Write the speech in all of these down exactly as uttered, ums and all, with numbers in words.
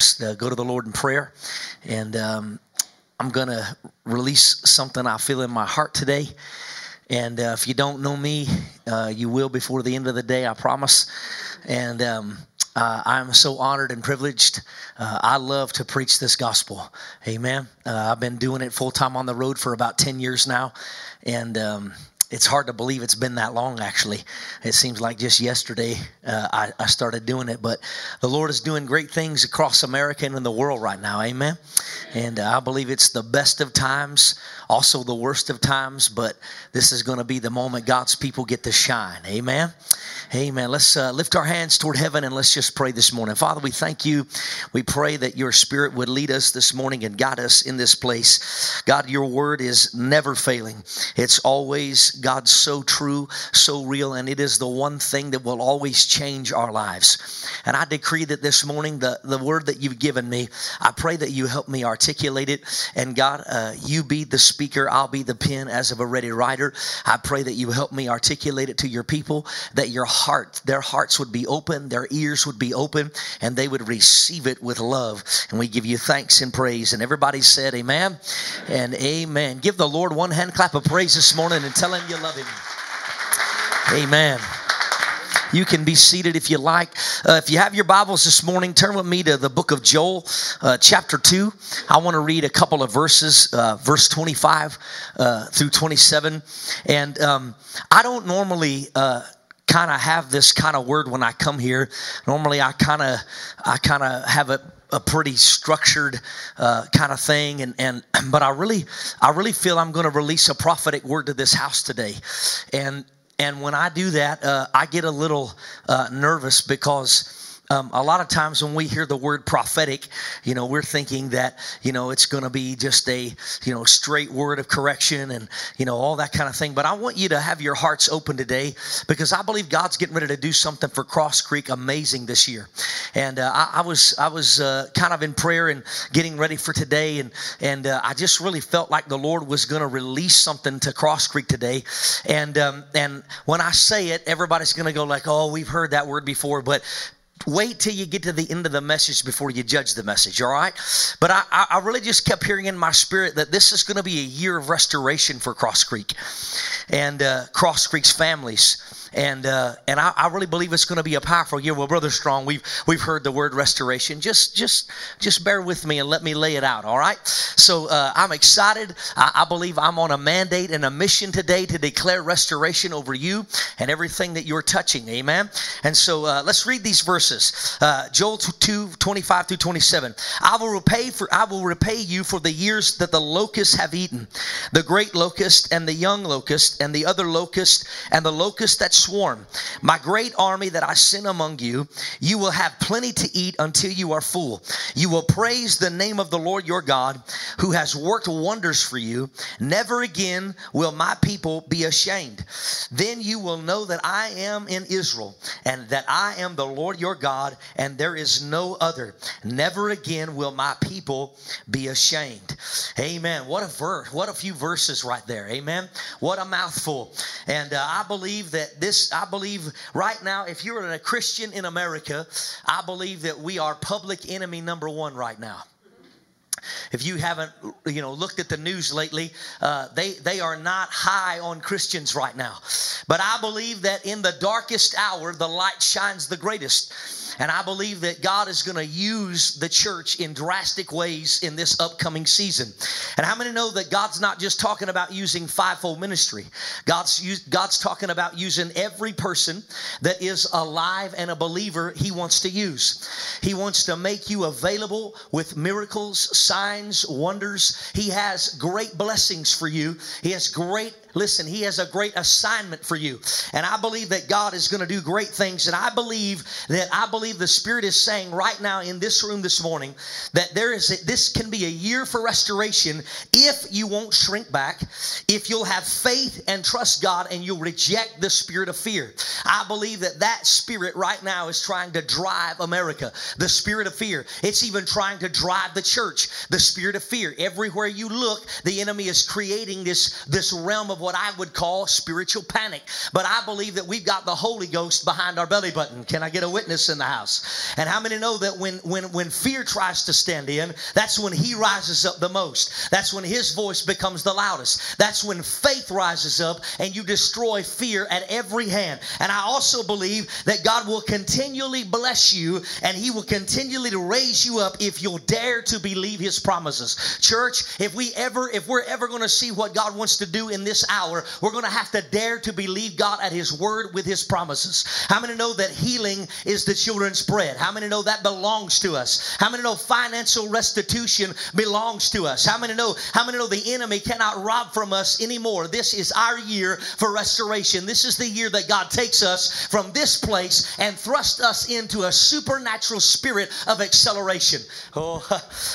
let's uh, go to the Lord in prayer. And um, I'm going to release something I feel in my heart today. And uh, if you don't know me, uh, you will before the end of the day, I promise. And um, uh, I'm so honored and privileged. Uh, I love to preach this gospel. Amen. Uh, I've been doing it full time on the road for about ten years now. And um, it's hard to believe it's been that long, actually. It seems like just yesterday uh, I, I started doing it. But the Lord is doing great things across America and in the world right now. Amen. And uh, I believe it's the best of times, also the worst of times. But this is going to be the moment God's people get to shine. Amen. Amen. Let's uh, lift our hands toward heaven and let's just pray this morning. Father, we thank you. We pray that your Spirit would lead us this morning and guide us in this place. God, your word is never failing. It's always, God, so true, so real, and it is the one thing that will always change our lives. And I decree that this morning, the, the word that you've given me, I pray that you help me articulate it. And God, uh, you be the speaker, I'll be the pen as of a ready writer. I pray that you help me articulate it to your people, that your heart, their hearts would be open, their ears would be open, and they would receive it with love. And we give you thanks and praise. And everybody said amen and amen. Give the Lord one hand clap of praise this morning and tell him you love him. Amen. You can be seated if you like. Uh, if you have your Bibles this morning, turn with me to the book of Joel, uh, chapter two. I want to read a couple of verses, uh, verse twenty-five uh, through twenty-seven. And um, I don't normally uh, kind of have this kind of word when I come here. Normally, I kind of, I kind of have a. a pretty structured uh, kind of thing, and and but I really I really feel I'm going to release a prophetic word to this house today, and and when I do that, uh, I get a little uh, nervous because. Um, a lot of times when we hear the word prophetic, you know, we're thinking that, you know, it's going to be just a, you know, straight word of correction and, you know, all that kind of thing. But I want you to have your hearts open today because I believe God's getting ready to do something for Cross Creek amazing this year. And uh, I, I was I was uh, kind of in prayer and getting ready for today. And, and uh, I just really felt like the Lord was going to release something to Cross Creek today. And, um, and when I say it, everybody's going to go like, oh, we've heard that word before. But wait till you get to the end of the message before you judge the message, all right? But I, I really just kept hearing in my spirit that this is going to be a year of restoration for Cross Creek and uh, Cross Creek's families. And uh, and I, I really believe it's going to be a powerful year. Well, Brother Strong, we've we've heard the word restoration. Just just just bear with me and let me lay it out. All right. So uh, I'm excited. I, I believe I'm on a mandate and a mission today to declare restoration over you and everything that you're touching. Amen. And so uh, let's read these verses. Uh, Joel two twenty-five through twenty-seven. I will repay for I will repay you for the years that the locusts have eaten, the great locust and the young locust and the other locust and the locust that swarm. My great army that I send among you, you will have plenty to eat until you are full. You will praise the name of the Lord your God, who has worked wonders for you. Never again will my people be ashamed. Then you will know that I am in Israel, and that I am the Lord your God, and there is no other. Never again will my people be ashamed. Amen. What a verse. What a few verses right there. Amen. What a mouthful. And uh, I believe that this I believe right now, if you're a Christian in America, I believe that we are public enemy number one right now. If you haven't, you know, looked at the news lately, uh, they, they are not high on Christians right now. But I believe that in the darkest hour, the light shines the greatest. And I believe that God is going to use the church in drastic ways in this upcoming season. And how many know that God's not just talking about using fivefold ministry? God's God's talking about using every person that is alive and a believer he wants to use. He wants to make you available with miracles, signs, wonders. He has great blessings for you. He has great Listen, he has a great assignment for you. And I believe that God is going to do great things. And I believe that I believe the Spirit is saying right now in this room this morning that there is a, this can be a year for restoration if you won't shrink back, if you'll have faith and trust God and you'll reject the spirit of fear. I believe that that spirit right now is trying to drive America, the spirit of fear. It's even trying to drive the church. The spirit of fear. Everywhere you look, the enemy is creating this, this realm of what I would call spiritual panic. But I believe that we've got the Holy Ghost behind our belly button. Can I get a witness in the house? And how many know that when, when, when fear tries to stand in, that's when he rises up the most. That's when his voice becomes the loudest. That's when faith rises up and you destroy fear at every hand. And I also believe that God will continually bless you and he will continually raise you up if you'll dare to believe his promises. Church, if we ever, if we're ever going to see what God wants to do in this hour, we're going to have to dare to believe God at his word with his promises. How many know that healing is the children's bread? How many know that belongs to us? How many know financial restitution belongs to us? How many know, how many know the enemy cannot rob from us anymore? This is our year for restoration. This is the year that God takes us from this place and thrusts us into a supernatural spirit of acceleration. Oh,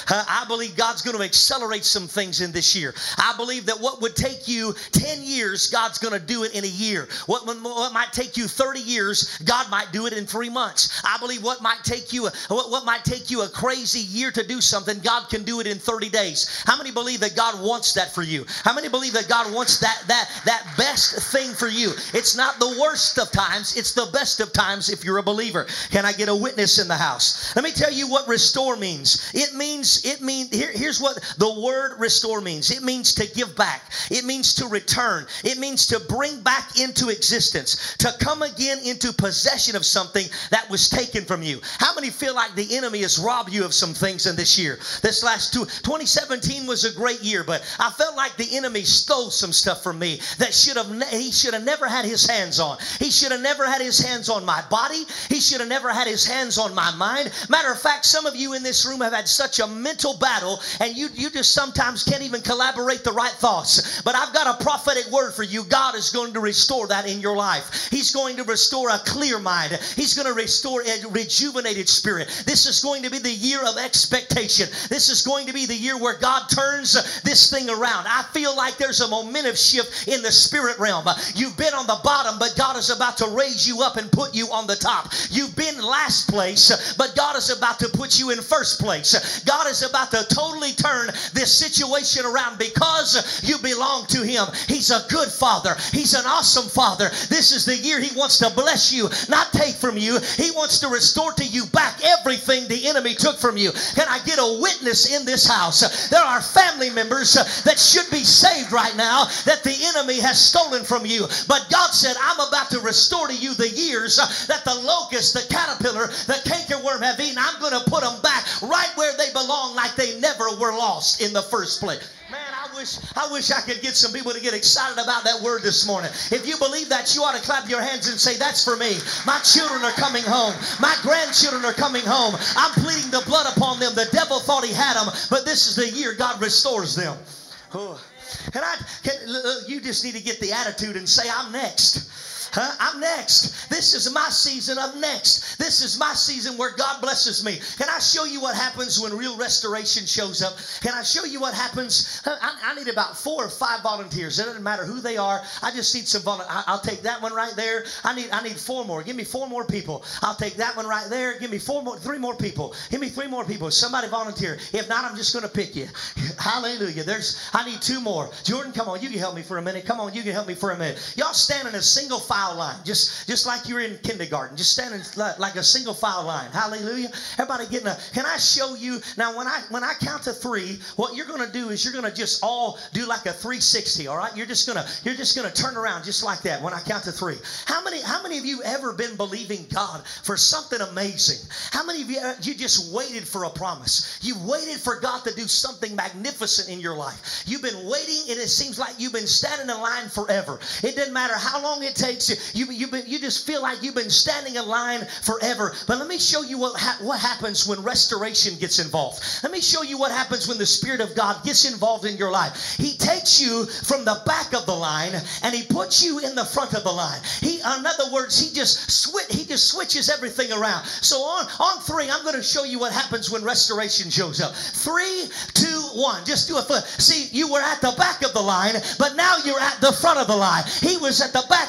I believe God's going to accelerate some things in this year. I believe that what would take you ten years, God's going to do it in a year. What, what might take you thirty years, God might do it in three months. I believe what might take you, what, what might take you a crazy year to do something, God can do it in thirty days. How many believe that God wants that for you? How many believe that God wants that, that, that best thing for you? It's not the worst of times, it's the best of times if you're a believer. Can I get a witness in the house? Let me tell you what restore means. It means, it means, here, here's what the word restore means. It means to give back. It means to return. It means to bring back into existence, to come again into possession of something that was taken from you. How many feel like the enemy has robbed you of some things in this year? This last two, twenty seventeen was a great year, but I felt like the enemy stole some stuff from me that should have, ne- he should have never had his hands on. He should have never had his hands on my body. He should have never had his hands on my mind. Matter of fact, some of you in this room have had such a mental battle and you, you just sometimes can't even collaborate the right thoughts. But I've got a prophetic word for you. God is going to restore that in your life. He's going to restore a clear mind. He's going to restore a rejuvenated spirit. This is going to be the year of expectation. This is going to be the year where God turns this thing around. I feel like there's a momentum shift in the spirit realm. You've been on the bottom, but God is about to raise you up and put you on the top. You've been last place, but God is about to put you in first place. God is about to totally turn this situation around because you belong to him. He's a good father. He's an awesome father. This is the year he wants to bless you, not take from you. He wants to restore to you back everything the enemy took from you. Can I get a witness in this house? There are family members that should be saved right now that the enemy has stolen from you. But God said, I'm about to restore to you the years that the locust, the caterpillar, the cankerworm have eaten. I'm going to put them back right where they belong, like they never were lost in the first place. Man, I wish I wish I could get some people to get excited about that word this morning. If you believe that, you ought to clap your hands and say, that's for me. My children are coming home. My grandchildren are coming home. I'm pleading the blood upon them. The devil thought he had them, but this is the year God restores them. Oh. And I, can, you just need to get the attitude and say, I'm next. Huh? I'm next. This is my season of next. This is my season where God blesses me. Can I show you what happens when real restoration shows up? Can I show you what happens? I, I need about four or five volunteers. It doesn't matter who they are. I just need some volunteers. I'll take that one right there. I need I need four more. Give me four more people. I'll take that one right there. Give me four more, three more people. Give me three more people. Somebody volunteer. If not, I'm just going to pick you. Hallelujah. There's. I need two more. Jordan, come on. You can help me for a minute. Come on. You can help me for a minute. Y'all stand in a single file line, just just like you're in kindergarten, just standing like a single file line. Hallelujah. Everybody getting a, can I show you now, when I when I count to three, what you're going to do is you're going to just all do like a three sixty. All right, you're just gonna you're just gonna turn around just like that when I count to three. How many how many of you ever been believing God for something amazing? How many of you you just waited for a promise? You waited for God to do something magnificent in your life. You've been waiting, and it seems like you've been standing in line forever. It doesn't matter how long it takes. You, you've been, you just feel like you've been standing in line forever. But let me show you what, ha- what happens when restoration gets involved. Let me show you what happens when the Spirit of God gets involved in your life. He takes you from the back of the line and he puts you in the front of the line. He, in other words, he just swi- he just switches everything around. So on, on three, I'm going to show you what happens when restoration shows up. Three, two, one. Just do a foot. See, you were at the back of the line, but now you're at the front of the line. He was at the back waiting on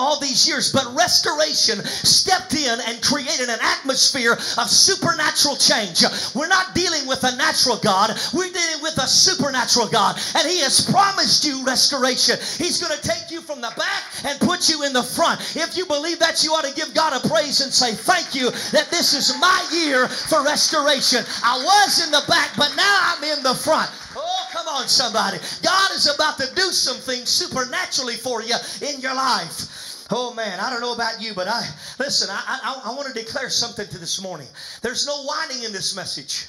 all these years, but restoration stepped in and created an atmosphere of supernatural change. We're not dealing with a natural God. We're dealing with a supernatural God. And He has promised you restoration. He's going to take you from the back and put you in the front. If you believe that, you ought to give God a praise and say, thank you that this is my year for restoration. I was in the back, but now I'm in the front. Oh, come on, somebody. God is about to do some things supernaturally for you in your life. Oh, man, I don't know about you, but I, listen, I, I, I want to declare something to this morning. There's no whining in this message.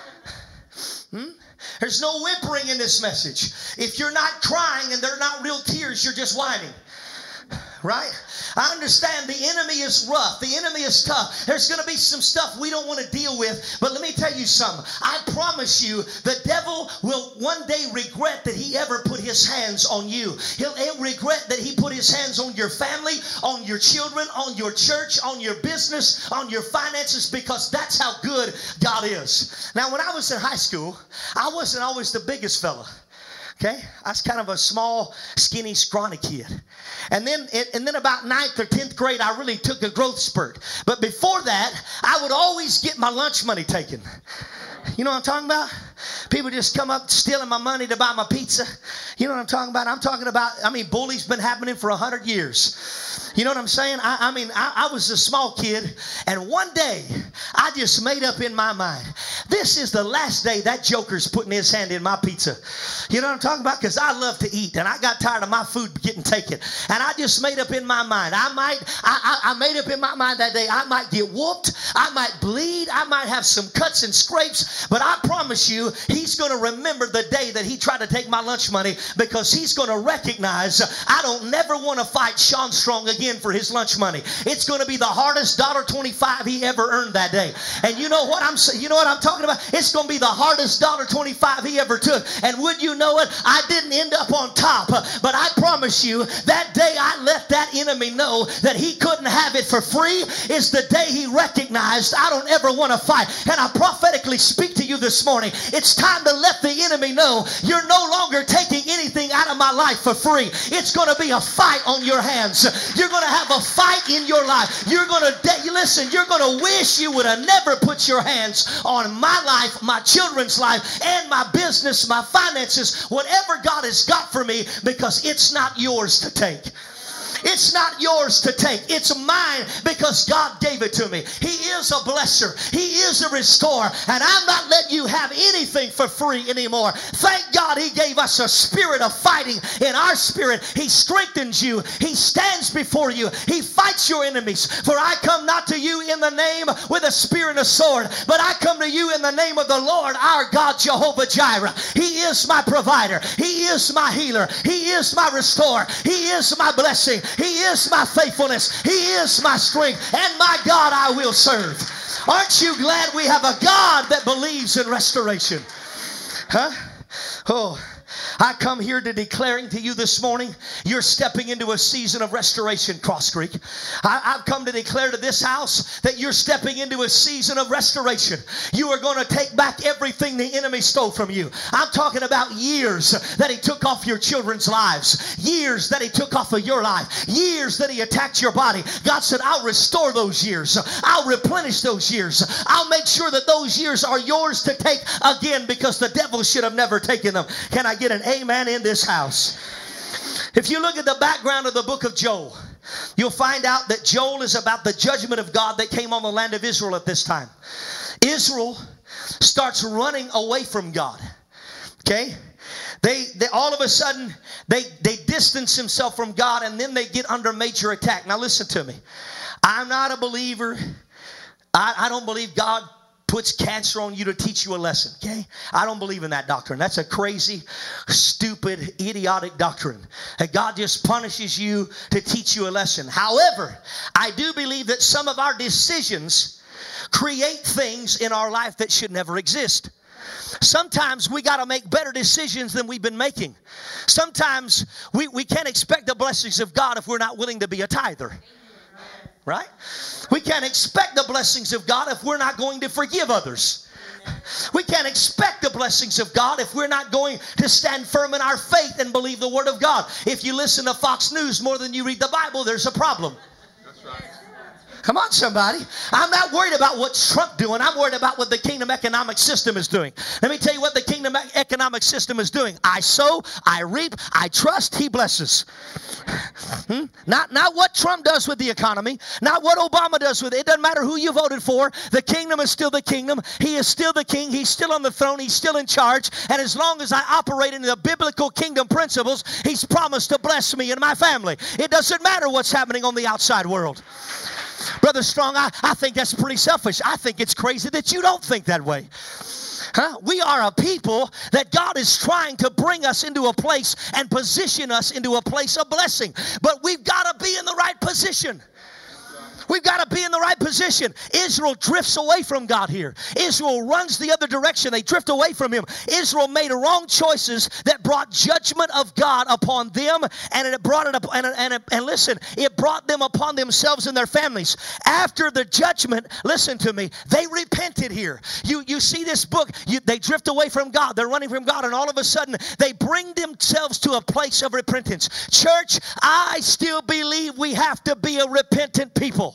Hmm? There's no whimpering in this message. If you're not crying and they're not real tears, you're just whining. Right? I understand the enemy is rough. The enemy is tough. There's going to be some stuff we don't want to deal with. But let me tell you something. I promise you, the devil will one day regret that he ever put his hands on you. He'll, he'll regret that he put his hands on your family, on your children, on your church, on your business, on your finances, because that's how good God is. Now, when I was in high school, I wasn't always the biggest fella. Okay, I was kind of a small, skinny, scrawny kid. And then, and then about ninth or tenth grade, I really took a growth spurt. But before that, I would always get my lunch money taken. You know what I'm talking about? People just come up stealing my money to buy my pizza. You know what I'm talking about? I'm talking about, I mean, bullying's been happening for a hundred years. You know what I'm saying? I, I mean, I, I was a small kid, and one day, I just made up in my mind, this is the last day that joker's putting his hand in my pizza. You know what I'm talking about? Because I love to eat, and I got tired of my food getting taken. And I just made up in my mind, I might, I, I, I made up in my mind that day, I might get whooped, I might bleed, I might have some cuts and scrapes, but I promise you, he's going to remember the day that he tried to take my lunch money, because he's going to recognize I don't never want to fight Sean Strong again for his lunch money. It's going to be the hardest one dollar twenty-five he ever earned that day. And you know what I'm you know what I'm talking about? It's going to be the hardest one dollar twenty-five he ever took. And would you know it? I didn't end up on top, but I promise you that day I let that enemy know that he couldn't have it for free is the day he recognized I don't ever want to fight. And I prophetically speak to you this morning. It's time to let the enemy know you're no longer taking anything out of my life for free. It's going to be a fight on your hands. You're going to have a fight in your life. You're going to de- listen, you're going to wish you would have never put your hands on my life, my children's life, and my business, my finances, whatever God has got for me, because it's not yours to take. It's not yours to take. It's mine because God gave it to me. He is a blesser. He is a restorer. And I'm not letting you have anything for free anymore. Thank God He gave us a spirit of fighting in our spirit. He strengthens you. He stands before you. He fights your enemies. For I come not to you in the name with a spear and a sword, but I come to you in the name of the Lord our God, Jehovah Jireh. He is my provider. He is my healer. He is my restorer. He is my blessing. He is my faithfulness. He is my strength. And my God I will serve. Aren't you glad we have a God that believes in restoration? Huh? Oh, I come here to declaring to you this morning, you're stepping into a season of restoration, Cross Creek. I, I've come to declare to this house that you're stepping into a season of restoration. You are going to take back everything the enemy stole from you. I'm talking about years that he took off your children's lives, years that he took off of your life, years that he attacked your body. God said, I'll restore those years. I'll replenish those years. I'll make sure that those years are yours to take again, because the devil should have never taken them. Can I get an amen in this house? If you look at the background of the book of Joel, you'll find out that Joel is about the judgment of God that came on the land of Israel at this time. Israel starts running away from God. Okay? They, they all of a sudden, they, they distance themselves from God, and then they get under major attack. Now listen to me. I'm not a believer. I, I don't believe God puts cancer on you to teach you a lesson, okay? I don't believe in that doctrine. That's a crazy, stupid, idiotic doctrine. That God just punishes you to teach you a lesson. However, I do believe that some of our decisions create things in our life that should never exist. Sometimes we got to make better decisions than we've been making. Sometimes we, we can't expect the blessings of God if we're not willing to be a tither. Right? We can't expect the blessings of God if we're not going to forgive others. We can't expect the blessings of God if we're not going to stand firm in our faith and believe the Word of God. If you listen to Fox News more than you read the Bible, there's a problem. That's right. Come on, somebody. I'm not worried about what Trump doing. I'm worried about what the kingdom economic system is doing. Let me tell you what the kingdom economic system is doing. I sow, I reap, I trust, He blesses. Hmm? Not, not what Trump does with the economy, not what Obama does with it. It doesn't matter who you voted for. The kingdom is still the kingdom. He is still the king. He's still on the throne. He's still in charge. And as long as I operate in the biblical kingdom principles, He's promised to bless me and my family. It doesn't matter what's happening on the outside world. Brother Strong, I, I think that's pretty selfish. I think it's crazy that you don't think that way. Huh? We are a people that God is trying to bring us into a place and position us into a place of blessing. But we've got to be in the right position. We've got to be in the right position. Israel drifts away from God here. Israel runs the other direction. They drift away from Him. Israel made wrong choices that brought judgment of God upon them, and it brought it up. And, and, and listen, it brought them upon themselves and their families. After the judgment, listen to me, they repented here. You you see this book. You, they drift away from God. They're running from God, and all of a sudden they bring themselves to a place of repentance. Church, I still believe we have to be a repentant people.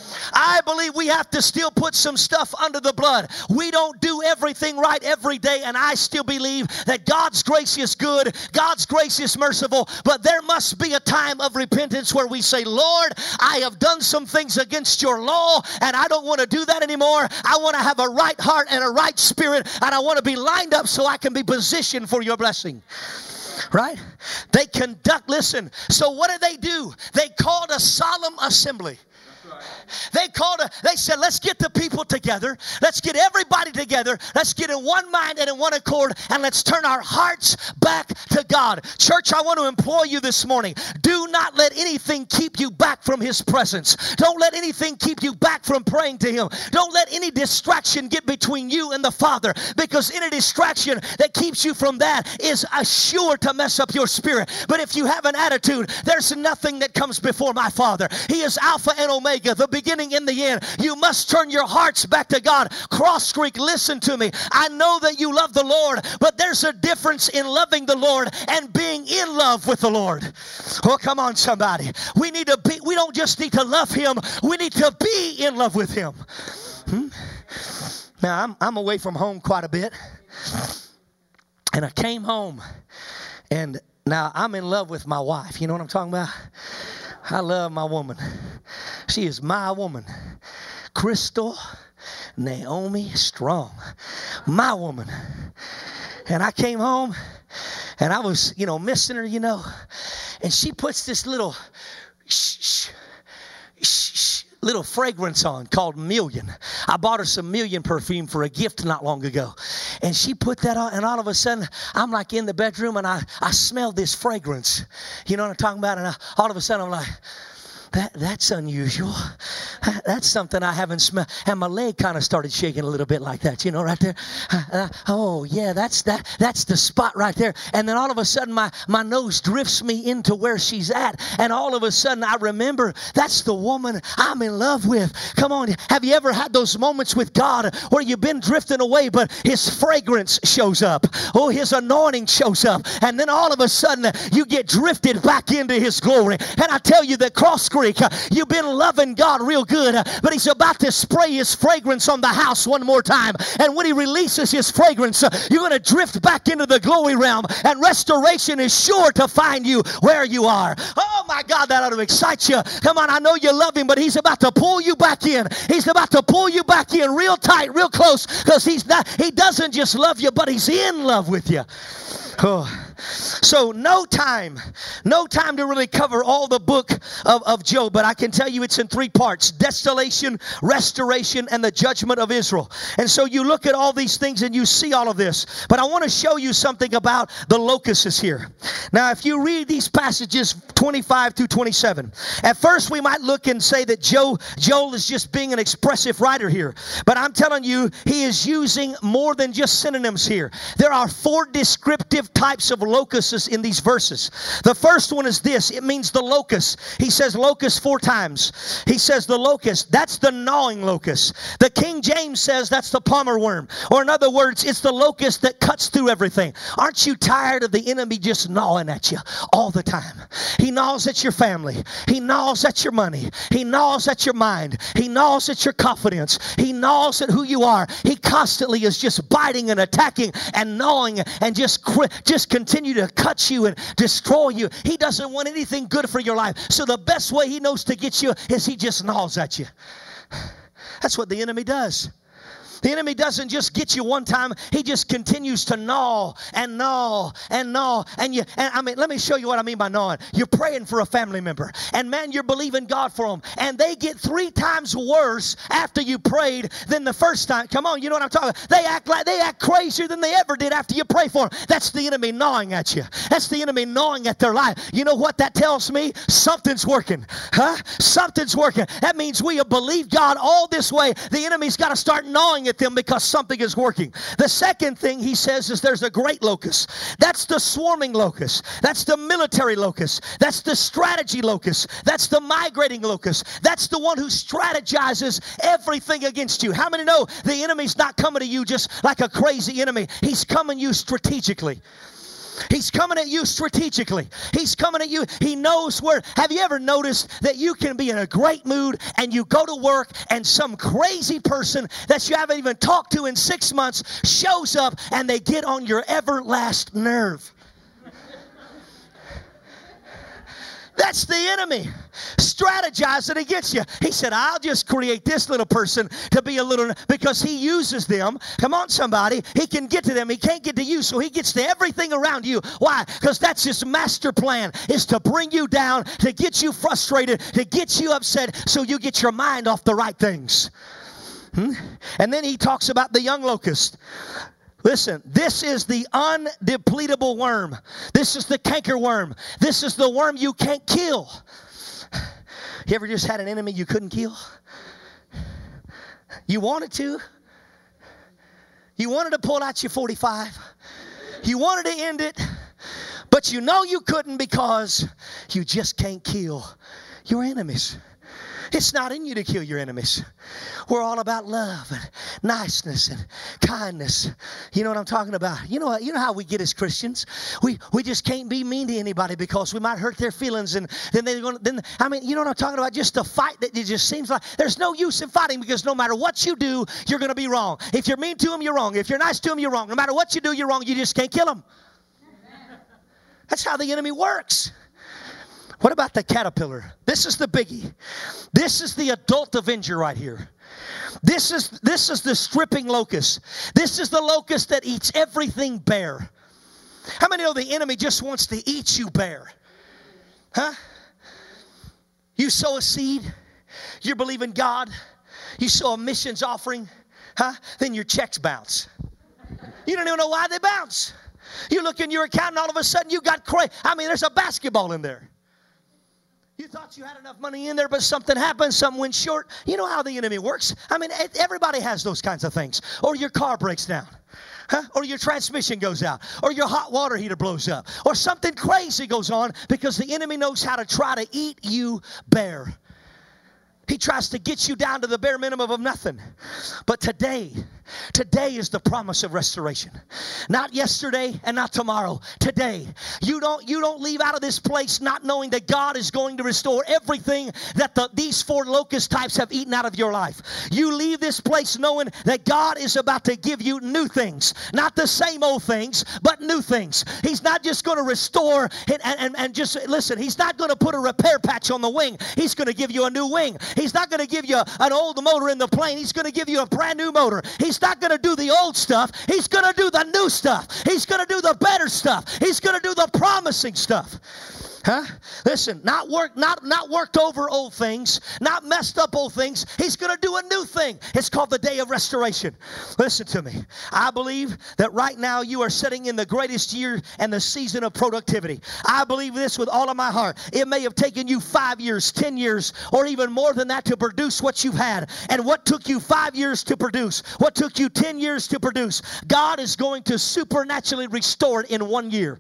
I believe we have to still put some stuff under the blood. We don't do everything right every day, and I still believe that God's grace is good, God's grace is merciful, but there must be a time of repentance where we say, Lord, I have done some things against your law, and I don't want to do that anymore. I want to have a right heart and a right spirit, and I want to be lined up so I can be positioned for your blessing. Right? They conduct, listen, so what did they do? They called a solemn assembly. They called a, they said, let's get the people together. Let's get everybody together. Let's get in one mind and in one accord, and let's turn our hearts back to God. Church, I want to implore you this morning. Do not let anything keep you back from His presence. Don't let anything keep you back from praying to Him. Don't let any distraction get between you and the Father, because any distraction that keeps you from that is sure to mess up your spirit. But if you have an attitude, there's nothing that comes before my Father. He is Alpha and Omega, the beginning and the end. You must turn your hearts back to God. Cross Creek, listen to me. I know that you love the Lord, but there's a difference in loving the Lord and being in love with the Lord. Oh, come on, somebody. We need to be, we don't just need to love Him, we need to be in love with Him. Hmm? Now, I'm, I'm away from home quite a bit, and I came home, and now I'm in love with my wife. You know what I'm talking about? I love my woman. She is my woman. Crystal Naomi Strong. My woman. And I came home, and I was, you know, missing her, you know. And she puts this little shh, shh, shh, little fragrance on called Million. I bought her some Million perfume for a gift not long ago. And she put that on, and all of a sudden, I'm like in the bedroom, and I, I smelled this fragrance. You know what I'm talking about? And I, all of a sudden, I'm like, That, that's unusual. That's something I haven't smelled. And my leg kind of started shaking a little bit like that, you know, right there. Uh, oh, yeah, that's that. That's the spot right there. And then all of a sudden, my, my nose drifts me into where she's at. And all of a sudden, I remember that's the woman I'm in love with. Come on, have you ever had those moments with God where you've been drifting away, but His fragrance shows up? Oh, His anointing shows up. And then all of a sudden, you get drifted back into His glory. And I tell you that Cross Creek, you've been loving God real good, but He's about to spray His fragrance on the house one more time. And when He releases His fragrance, you're going to drift back into the glory realm, and restoration is sure to find you where you are. Oh my God, that ought to excite you. Come on, I know you love Him, but He's about to pull you back in. He's about to pull you back in real tight, real close, because He's not, He doesn't just love you, but He's in love with you. Oh. So no time, no time to really cover all the book of, of Job, but I can tell you it's in three parts: desolation, restoration, and the judgment of Israel. And so you look at all these things and you see all of this, but I want to show you something about the locusts here. Now, if you read these passages twenty-five through twenty-seven, at first we might look and say that Joel, Joel is just being an expressive writer here, but I'm telling you, he is using more than just synonyms here. There are four descriptive types of locusts in these verses. The first one is this. It means the locust. He says locust four times. He says the locust. That's the gnawing locust. The King James says that's the palmer worm. Or in other words, it's the locust that cuts through everything. Aren't you tired of the enemy just gnawing at you all the time? He gnaws at your family. He gnaws at your money. He gnaws at your mind. He gnaws at your confidence. He gnaws at who you are. He constantly is just biting and attacking and gnawing and just, just continue to cut you and destroy you. He doesn't want anything good for your life. So the best way he knows to get you is he just gnaws at you. That's what the enemy does. The enemy doesn't just get you one time. He just continues to gnaw and gnaw and gnaw. And you, and I mean, let me show you what I mean by gnawing. You're praying for a family member, and man, you're believing God for them, and they get three times worse after you prayed than the first time. Come on, you know what I'm talking about. They act like they act crazier than they ever did after you pray for them. That's the enemy gnawing at you. That's the enemy gnawing at their life. You know what that tells me? Something's working. Huh? Something's working. That means we have believed God all this way. The enemy's got to start gnawing at them because something is working. The second thing he says is there's a great locust. That's the swarming locust. That's the military locust. That's the strategy locust. That's the migrating locust. That's the one who strategizes everything against you. How many know the enemy's not coming to you just like a crazy enemy? He's coming to you strategically. He's coming at you strategically. He's coming at you. He knows where. Have you ever noticed that you can be in a great mood and you go to work and some crazy person that you haven't even talked to in six months shows up and they get on your everlast nerve? That's the enemy strategizing against you. He said, I'll just create this little person to be a little, because he uses them. Come on, somebody. He can get to them. He can't get to you, so he gets to everything around you. Why? Because that's his master plan, is to bring you down, to get you frustrated, to get you upset, so you get your mind off the right things. Hmm? And then he talks about the young locust. Listen, this is the undepletable worm. This is the canker worm. This is the worm you can't kill. You ever just had an enemy you couldn't kill? You wanted to. You wanted to pull out your forty-five. You wanted to end it. But you know you couldn't because you just can't kill your enemies. It's not in you to kill your enemies. We're all about love and niceness and kindness. You know what I'm talking about? You know, you know how we get as Christians? We we just can't be mean to anybody because we might hurt their feelings, and then they're going to, then, I mean, you know what I'm talking about? Just a fight that it just seems like there's no use in fighting, because no matter what you do, you're going to be wrong. If you're mean to them, you're wrong. If you're nice to them, you're wrong. No matter what you do, you're wrong. You just can't kill them. That's how the enemy works. What about the caterpillar? This is the biggie. This is the adult avenger right here. This is, this is the stripping locust. This is the locust that eats everything bare. How many know the enemy just wants to eat you bare? Huh? You sow a seed. You believe in God. You sow a missions offering. Huh? Then your checks bounce. You don't even know why they bounce. You look in your account and all of a sudden you got crazy. I mean, there's a basketball in there. You thought you had enough money in there, but something happened, something went short. You know how the enemy works. I mean, everybody has those kinds of things. Or your car breaks down. Huh? Or your transmission goes out. Or your hot water heater blows up. Or something crazy goes on, because the enemy knows how to try to eat you bare. He tries to get you down to the bare minimum of nothing. But today, today is the promise of restoration. Not yesterday and not tomorrow. Today. You don't, you don't leave out of this place not knowing that God is going to restore everything that the, these four locust types have eaten out of your life. You leave this place knowing that God is about to give you new things. Not the same old things, but new things. He's not just going to restore and, and, and just, listen, he's not going to put a repair patch on the wing. He's going to give you a new wing. He's not going to give you an old motor in the plane. He's going to give you a brand new motor. He's not going to do the old stuff. He's going to do the new stuff. He's going to do the better stuff. He's going to do the promising stuff. Huh? Listen, not work, not, not worked over old things, not messed up old things. He's going to do a new thing. It's called the day of restoration. Listen to me. I believe that right now you are sitting in the greatest year and the season of productivity. I believe this with all of my heart. It may have taken you five years, ten years, or even more than that to produce what you've had. And what took you five years to produce, what took you ten years to produce, God is going to supernaturally restore it in one year.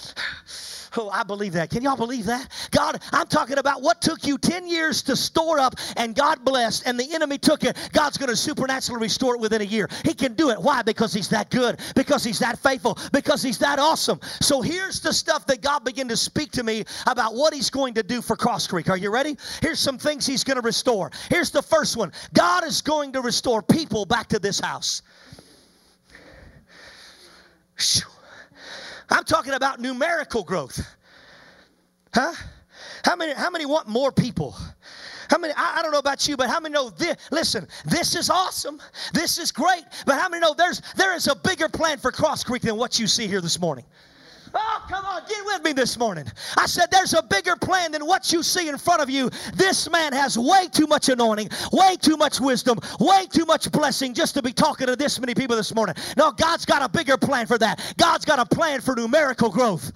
Oh, I believe that. Can y'all believe that? God, I'm talking about what took you ten years to store up and God blessed and the enemy took it. God's going to supernaturally restore it within a year. He can do it. Why? Because he's that good. Because he's that faithful. Because he's that awesome. So here's the stuff that God began to speak to me about what he's going to do for Cross Creek. Are you ready? Here's some things he's going to restore. Here's the first one. God is going to restore people back to this house. I'm talking about numerical growth. Huh? How many, how many want more people? How many, I, I don't know about you, but how many know this? Listen, this is awesome. This is great. But how many know there's, there is a bigger plan for Cross Creek than what you see here this morning? Oh, come on, get with me this morning. I said there's a bigger plan than what you see in front of you. This man has way too much anointing, way too much wisdom, way too much blessing just to be talking to this many people this morning. No, God's got a bigger plan for that. God's got a plan for numerical growth.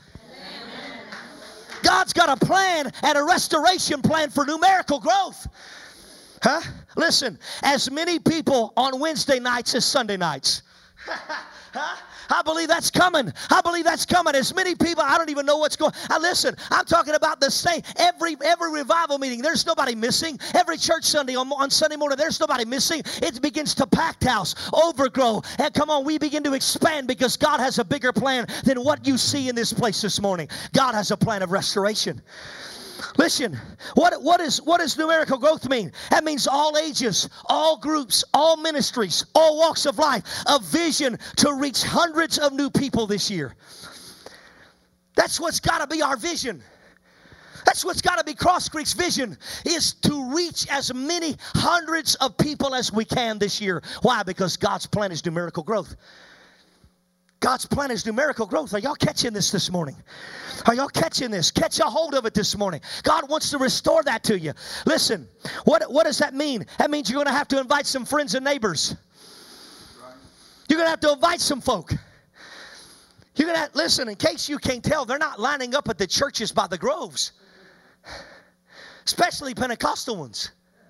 God's got a plan and a restoration plan for numerical growth. Huh? Listen, as many people on Wednesday nights as Sunday nights. Huh? I believe that's coming. I believe that's coming. As many people, I don't even know what's going on. Listen, I'm talking about the same. Every every revival meeting, there's nobody missing. Every church Sunday, on, on Sunday morning, there's nobody missing. It begins to packed house, overgrow. And come on, we begin to expand because God has a bigger plan than what you see in this place this morning. God has a plan of restoration. Listen, what, what, is, what does numerical growth mean? That means all ages, all groups, all ministries, all walks of life. A vision to reach hundreds of new people this year. That's what's got to be our vision. That's what's got to be Cross Creek's vision, is to reach as many hundreds of people as we can this year. Why? Because God's plan is numerical growth. God's plan is numerical growth. Are y'all catching this this morning? Are y'all catching this? Catch a hold of it this morning. God wants to restore that to you. Listen, what, what does that mean? That means you're going to have to invite some friends and neighbors. You're going to have to invite some folk. You're going to have, listen, in case you can't tell, they're not lining up at the churches by the groves. Especially Pentecostal ones.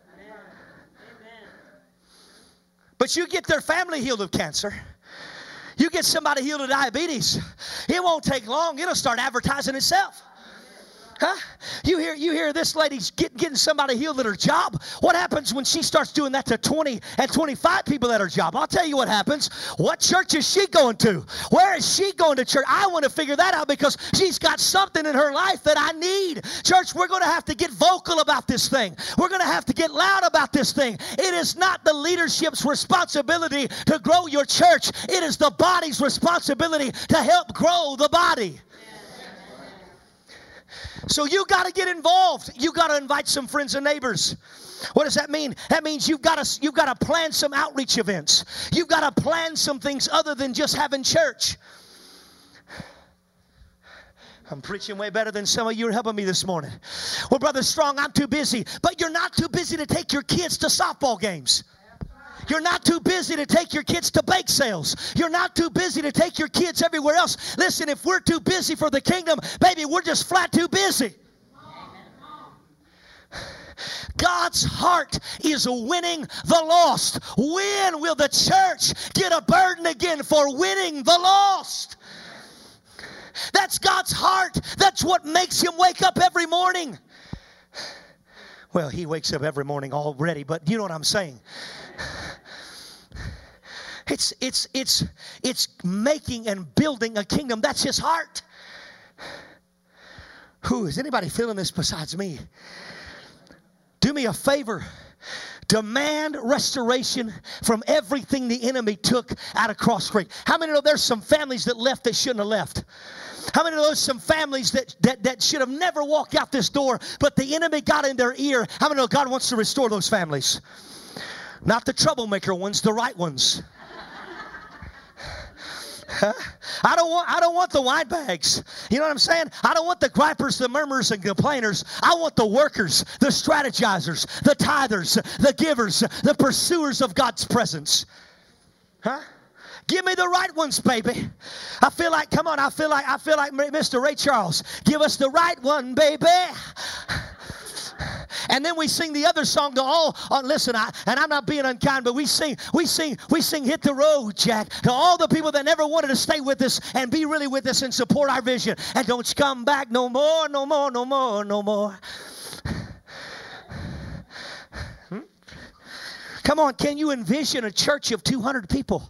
But you get their family healed of cancer. You get somebody healed of diabetes, it won't take long. It'll start advertising itself. Huh? You hear you hear this lady's get, getting somebody healed at her job. What happens when she starts doing that to twenty and twenty-five people at her job? I'll tell you what happens. What church is she going to? Where is she going to church? I want to figure that out because she's got something in her life that I need. Church, we're going to have to get vocal about this thing. We're going to have to get loud about this thing. It is not the leadership's responsibility to grow your church. It is the body's responsibility to help grow the body. So you got to get involved. You got to invite some friends and neighbors. What does that mean? That means you've got to you've got to plan some outreach events. You've got to plan some things other than just having church. I'm preaching way better than some of you are helping me this morning. Well, Brother Strong, I'm too busy. But you're not too busy to take your kids to softball games. You're not too busy to take your kids to bake sales. You're not too busy to take your kids everywhere else. Listen, if we're too busy for the kingdom, baby, we're just flat too busy. God's heart is winning the lost. When will the church get a burden again for winning the lost? That's God's heart. That's what makes him wake up every morning. Well, he wakes up every morning already, but you know what I'm saying. It's it's it's it's making and building a kingdom. That's his heart. Who is anybody feeling this besides me? Do me a favor. Demand restoration from everything the enemy took out of Cross Creek. How many know there's some families that left that shouldn't have left? How many know there's some families that, that, that should have never walked out this door, but the enemy got in their ear? How many know God wants to restore those families? Not the troublemaker ones, the right ones. Huh? I don't want I don't want the wine bags. You know what I'm saying? I don't want the gripers, the murmurers, and complainers. I want the workers, the strategizers, the tithers, the givers, the pursuers of God's presence. Huh? Give me the right ones, baby. I feel like, come on, I feel like I feel like Mister Ray Charles. Give us the right one, baby. And then we sing the other song to all, uh, listen, I, and I'm not being unkind, but we sing, we sing, we sing Hit the Road, Jack, to all the people that never wanted to stay with us and be really with us and support our vision. And don't you come back no more, no more, no more, no more. Hmm? Come on, can you envision a church of two hundred people?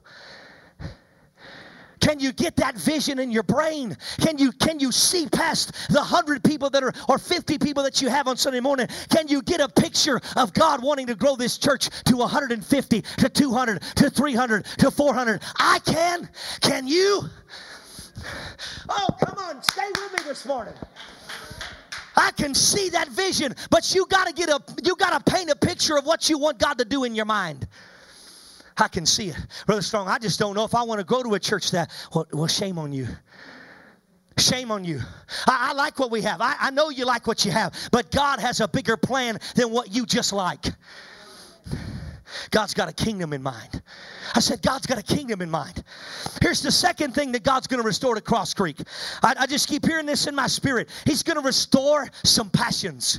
Can you get that vision in your brain? Can you can you see past the one hundred people that are, or fifty people that you have on Sunday morning? Can you get a picture of God wanting to grow this church to one hundred fifty, to two hundred, to three hundred, to four hundred? I can. Can you? Oh, come on, stay with me this morning. I can see that vision, but you got to get a you got to paint a picture of what you want God to do in your mind. I can see it. Brother Strong, I just don't know if I want to go to a church that, well, well shame on you. Shame on you. I, I like what we have. I, I know you like what you have, but God has a bigger plan than what you just like. God's got a kingdom in mind. I said, God's got a kingdom in mind. Here's the second thing that God's going to restore to Cross Creek. I, I just keep hearing this in my spirit. He's going to restore some passions.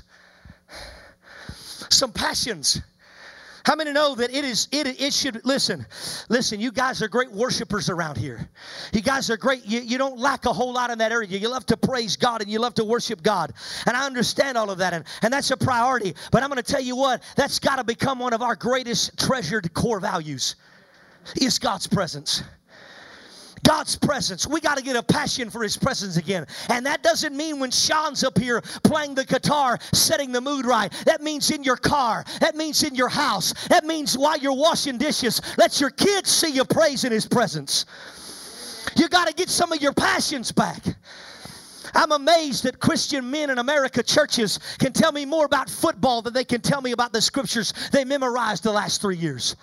Some passions. How many know that it is, it, it should, listen, listen, you guys are great worshipers around here. You guys are great. You, you don't lack a whole lot in that area. You love to praise God and you love to worship God. And I understand all of that. And, and that's a priority. But I'm going to tell you what, that's got to become one of our greatest treasured core values is God's presence. God's presence. We got to get a passion for His presence again. And that doesn't mean when Sean's up here playing the guitar, setting the mood right. That means in your car. That means in your house. That means while you're washing dishes. Let your kids see you praising His presence. You got to get some of your passions back. I'm amazed that Christian men in America churches can tell me more about football than they can tell me about the scriptures they memorized the last three years.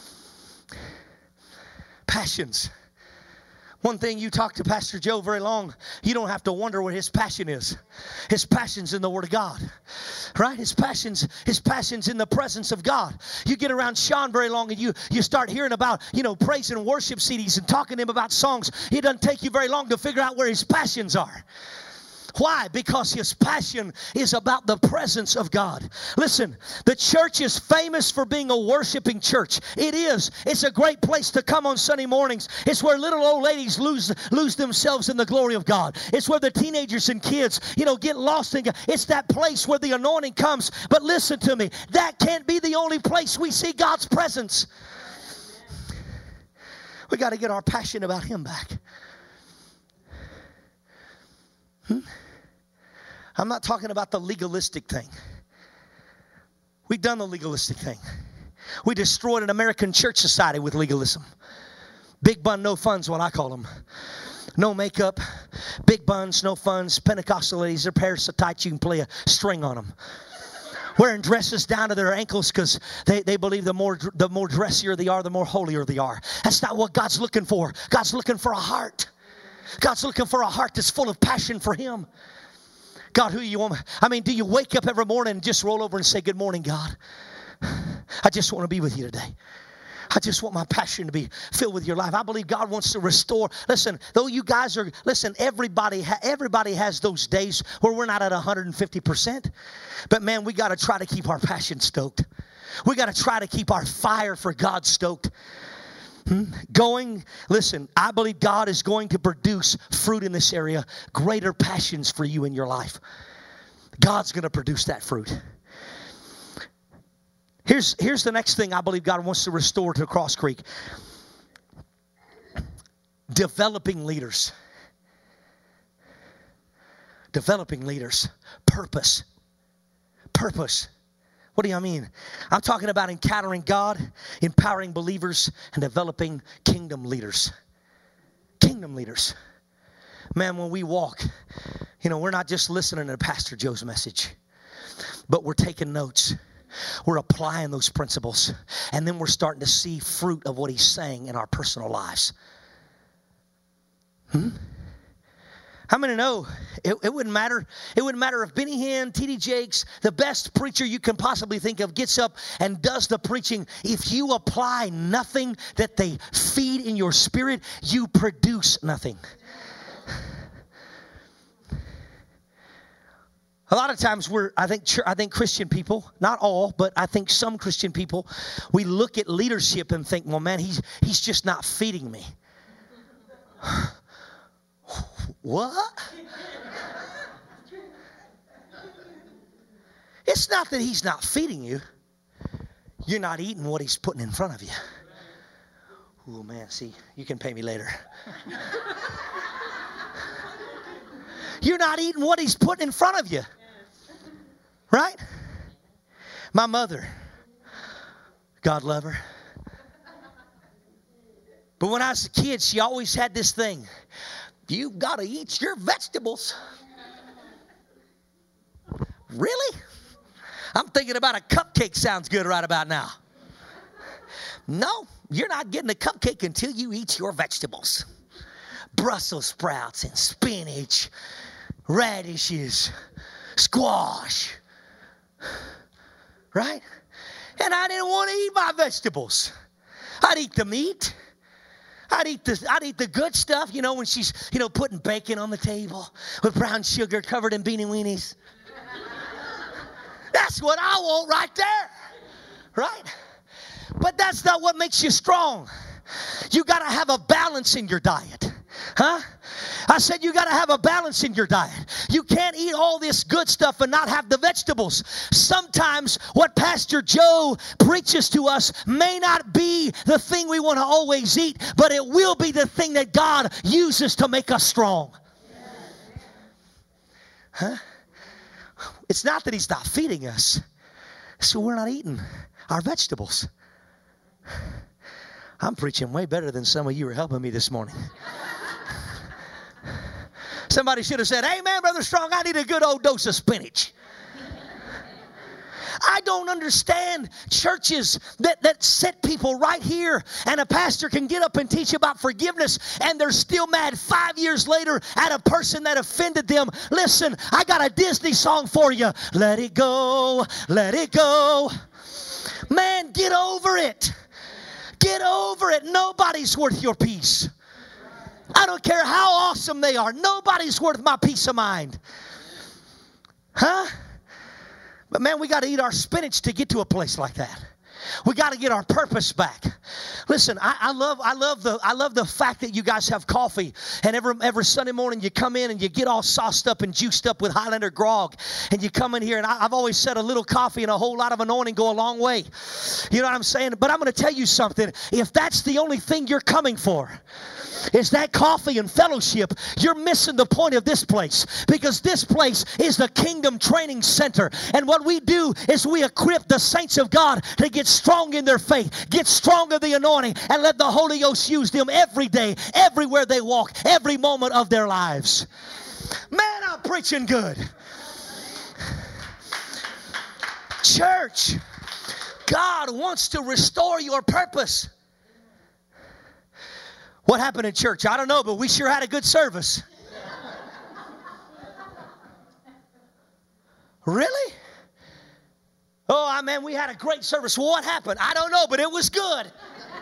Passions. One thing, you talk to Pastor Joe very long, you don't have to wonder what his passion is. His passion's in the Word of God. Right? His passion's, his passion's in the presence of God. You get around Sean very long and you, you start hearing about, you know, praise and worship C Ds and talking to him about songs. It doesn't take you very long to figure out where his passions are. Why? Because his passion is about the presence of God. Listen, the church is famous for being a worshiping church. It is. It's a great place to come on Sunday mornings. It's where little old ladies lose lose themselves in the glory of God. It's where the teenagers and kids, you know, get lost in God. It's that place where the anointing comes. But listen to me, that can't be the only place we see God's presence. We got to get our passion about Him back. Hmm? I'm not talking about the legalistic thing. We've done the legalistic thing. We destroyed an American church society with legalism. Big bun, no funds, what I call them. No makeup, big buns, no funds. Pentecostal ladies, their hair's so tight you can play a string on them. Wearing dresses down to their ankles because they, they believe the more the more dressier they are, the more holier they are. That's not what God's looking for. God's looking for a heart. God's looking for a heart that's full of passion for Him. God, who you want? I mean, do you wake up every morning and just roll over and say, good morning, God? I just want to be with you today. I just want my passion to be filled with your life. I believe God wants to restore. Listen, though you guys are, listen, everybody, ha, everybody has those days where we're not at one hundred fifty percent. But man, we got to try to keep our passion stoked. We got to try to keep our fire for God stoked. Hmm? Going, listen, I believe God is going to produce fruit in this area, greater passions for you in your life. God's going to produce that fruit. Here's, here's the next thing I believe God wants to restore to Cross Creek. Developing leaders. Developing leaders. Purpose. Purpose. What do you mean? I'm talking about encountering God, empowering believers, and developing kingdom leaders. Kingdom leaders. Man, when we walk, you know, we're not just listening to Pastor Joe's message, but we're taking notes. We're applying those principles. And then we're starting to see fruit of what He's saying in our personal lives. Hmm? How many know it, it wouldn't matter? It wouldn't matter if Benny Hinn, T D Jakes, the best preacher you can possibly think of, gets up and does the preaching. If you apply nothing that they feed in your spirit, you produce nothing. A lot of times we're, I think, I think Christian people, not all, but I think some Christian people, we look at leadership and think, well, man, he's, he's just not feeding me. What? It's not that he's not feeding you. You're not eating what he's putting in front of you. Oh, man, see, you can pay me later. You're not eating what he's putting in front of you. Right? My mother, God love her. But when I was a kid, she always had this thing. You've got to eat your vegetables. Really? I'm thinking about a cupcake sounds good right about now. No, you're not getting a cupcake until you eat your vegetables. Brussels sprouts and spinach, radishes, squash. Right? And I didn't want to eat my vegetables. I'd eat the meat. I'd eat the I'd eat the good stuff, you know, when she's, you know, putting bacon on the table with brown sugar covered in beanie weenies. That's what I want right there. Right? But that's not what makes you strong. You got to have a balance in your diet. Huh? I said you got to have a balance in your diet. You can't eat all this good stuff and not have the vegetables. Sometimes what Pastor Joe preaches to us may not be the thing we want to always eat, but it will be the thing that God uses to make us strong. Huh? It's not that he's not feeding us, so we're not eating our vegetables. I'm preaching way better than some of you are helping me this morning. Somebody should have said, hey, man, Brother Strong, I need a good old dose of spinach. I don't understand churches that, that set people right here, and a pastor can get up and teach about forgiveness, and they're still mad five years later at a person that offended them. Listen, I got a Disney song for you. Let it go, let it go. Man, get over it. Get over it. Nobody's worth your peace. I don't care how awesome they are. Nobody's worth my peace of mind. Huh? But man, we got to eat our spinach to get to a place like that. We got to get our purpose back. Listen, I, I love, I love the, I love the fact that you guys have coffee, and every every Sunday morning you come in and you get all sauced up and juiced up with Highlander grog, and you come in here, and I, I've always said a little coffee and a whole lot of anointing go a long way. You know what I'm saying? But I'm going to tell you something. If that's the only thing you're coming for, is that coffee and fellowship, you're missing the point of this place, because this place is the Kingdom Training Center, and what we do is we equip the saints of God to get strong in their faith, get strong in the anointing, and let the Holy Ghost use them every day, everywhere they walk, every moment of their lives. Man, I'm preaching good. Church, God wants to restore your purpose. What happened in church? I don't know, but we sure had a good service. Really? Oh, man, we had a great service. Well, what happened? I don't know, but it was good.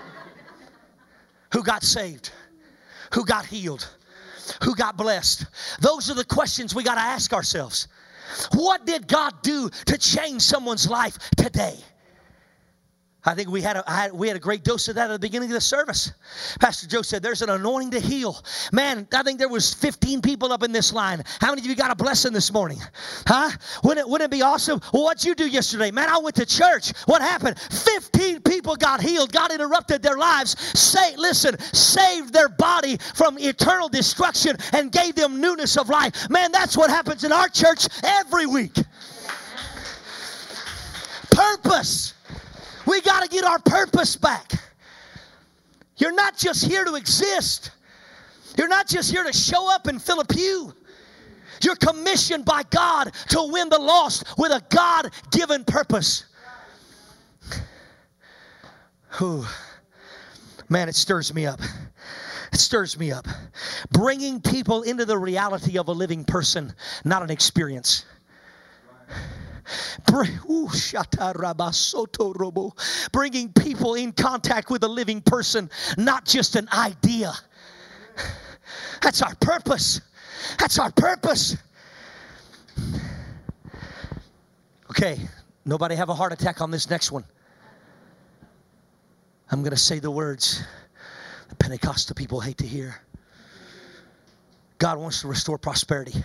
Who got saved? Who got healed? Who got blessed? Those are the questions we got to ask ourselves. What did God do to change someone's life today? I think we had, a, I had we had a great dose of that at the beginning of the service. Pastor Joe said there's an anointing to heal. Man, I think there was fifteen people up in this line. How many of you got a blessing this morning? Huh? Wouldn't it, wouldn't it be awesome? Well, what'd you do yesterday? Man, I went to church. What happened? fifteen people got healed. God interrupted their lives. Say, listen, saved their body from eternal destruction and gave them newness of life. Man, that's what happens in our church every week. Purpose. We got to get our purpose back. You're not just here to exist. You're not just here to show up and fill a pew. You're commissioned by God to win the lost with a God-given purpose. Whew. Man, it stirs me up. It stirs me up. Bringing people into the reality of a living person, not an experience. Bringing people in contact with a living person, not just an idea. That's our purpose. That's our purpose. Okay, nobody have a heart attack on this next one. I'm going to say the words the Pentecostal people hate to hear. God wants to restore prosperity.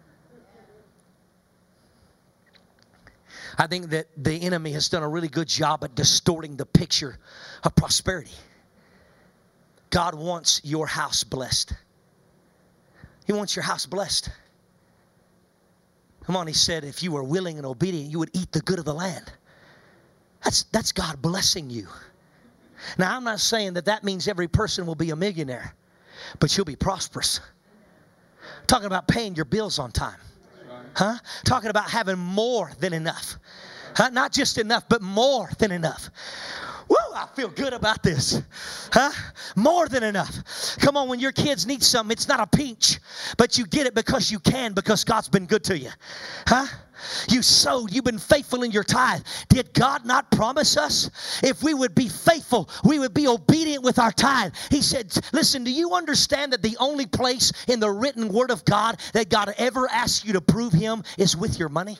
I think that the enemy has done a really good job at distorting the picture of prosperity. God wants your house blessed. He wants your house blessed. Come on, he said, if you were willing and obedient, you would eat the good of the land. That's, that's God blessing you. Now, I'm not saying that that means every person will be a millionaire, but you'll be prosperous. I'm talking about paying your bills on time. Huh? Talking about having more than enough. Huh? Not just enough, but more than enough. Woo, I feel good about this. Huh? More than enough. Come on, when your kids need something, it's not a pinch, but you get it because you can, because God's been good to you. Huh? You sowed. You've been faithful in your tithe. Did God not promise us if we would be faithful, we would be obedient with our tithe? He said, listen, do you understand that the only place in the written word of God that God ever asks you to prove him is with your money?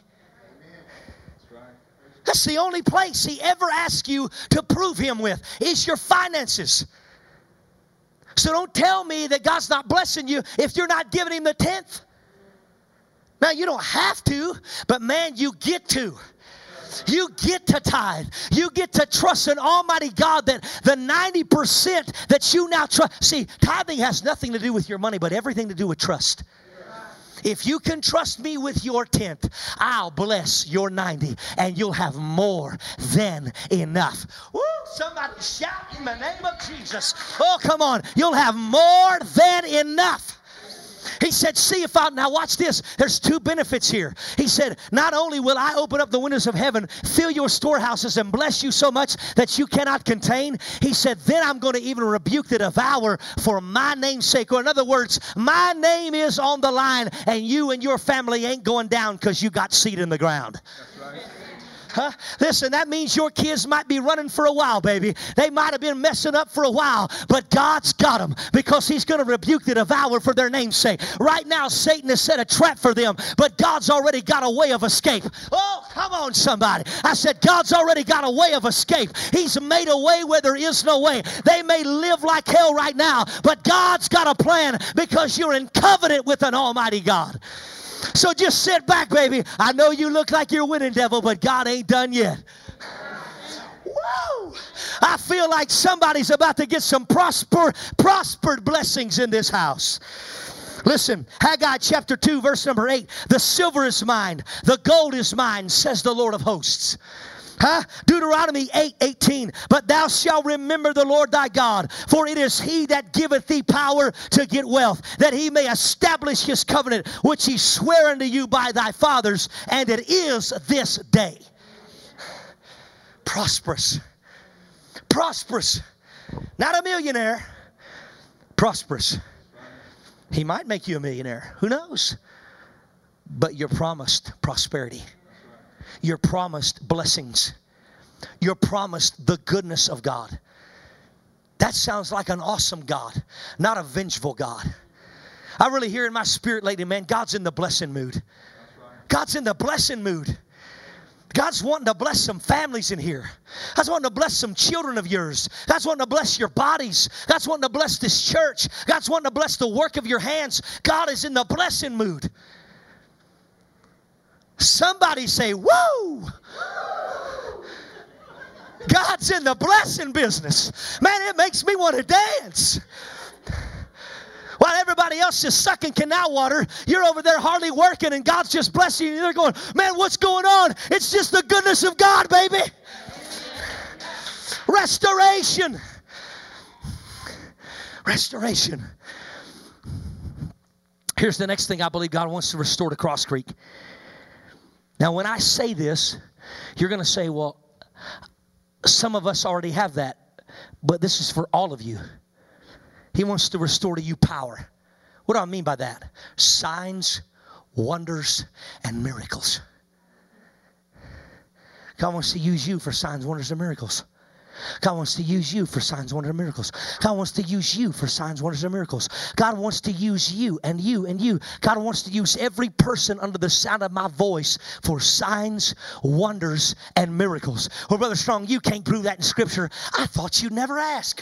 That's the only place he ever asks you to prove him with, is your finances. So don't tell me that God's not blessing you if you're not giving him the tenth. Now, you don't have to, but man, you get to. You get to tithe. You get to trust an almighty God that the ninety percent that you now trust. See, tithing has nothing to do with your money, but everything to do with trust. If you can trust me with your tenth, I'll bless your ninety, and you'll have more than enough. Woo! Somebody shout in the name of Jesus. Oh, come on. You'll have more than enough. He said, see if I, now watch this. There's two benefits here. He said, not only will I open up the windows of heaven, fill your storehouses, and bless you so much that you cannot contain. He said, then I'm going to even rebuke the devourer for my name's sake. Or in other words, my name is on the line, and you and your family ain't going down because you got seed in the ground. That's right. Huh? Listen, that means your kids might be running for a while, baby. They might have been messing up for a while, but God's got them because he's going to rebuke the devourer for their name's sake. Right now, Satan has set a trap for them, but God's already got a way of escape. Oh, come on, somebody. I said, God's already got a way of escape. He's made a way where there is no way. They may live like hell right now, but God's got a plan because you're in covenant with an almighty God. So just sit back, baby. I know you look like you're winning, devil, but God ain't done yet. Whoa! I feel like somebody's about to get some prosper, prospered blessings in this house. Listen, Haggai chapter two, verse number eight. The silver is mine, the gold is mine, says the Lord of hosts. Huh? Deuteronomy eight eighteen. But thou shalt remember the Lord thy God, for it is he that giveth thee power to get wealth, that he may establish his covenant, which he sware unto you by thy fathers, and it is this day. Prosperous. Prosperous. Not a millionaire. Prosperous. He might make you a millionaire. Who knows? But you're promised prosperity. You're promised blessings. You're promised the goodness of God. That sounds like an awesome God, not a vengeful God. I really hear in my spirit lately, man, God's in the blessing mood. God's in the blessing mood. God's wanting to bless some families in here. God's wanting to bless some children of yours. God's wanting to bless your bodies. God's wanting to bless this church. God's wanting to bless the work of your hands. God is in the blessing mood. Somebody say, woo! God's in the blessing business. Man, it makes me want to dance. While everybody else is sucking canal water, you're over there hardly working and God's just blessing you. They're going, man, what's going on? It's just the goodness of God, baby. Restoration. Restoration. Here's the next thing I believe God wants to restore to Cross Creek. Now, when I say this, you're going to say, well, some of us already have that, but this is for all of you. He wants to restore to you power. What do I mean by that? Signs, wonders, and miracles. God wants to use you for signs, wonders, and miracles. God wants to use you for signs, wonders, and miracles. God wants to use you for signs, wonders, and miracles. God wants to use you and you and you. God wants to use every person under the sound of my voice for signs, wonders, and miracles. Well, Brother Strong, you can't prove that in Scripture. I thought you'd never ask.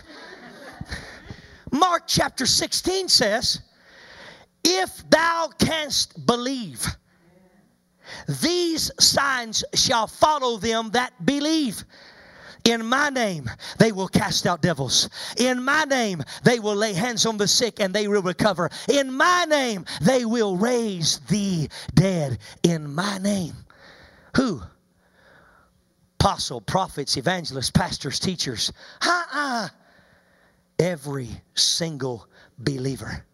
Mark chapter sixteen says, if thou canst believe, these signs shall follow them that believe. In my name, they will cast out devils. In my name, they will lay hands on the sick and they will recover. In my name, they will raise the dead. In my name. Who? Apostle, prophets, evangelists, pastors, teachers. Uh-uh. Every single believer.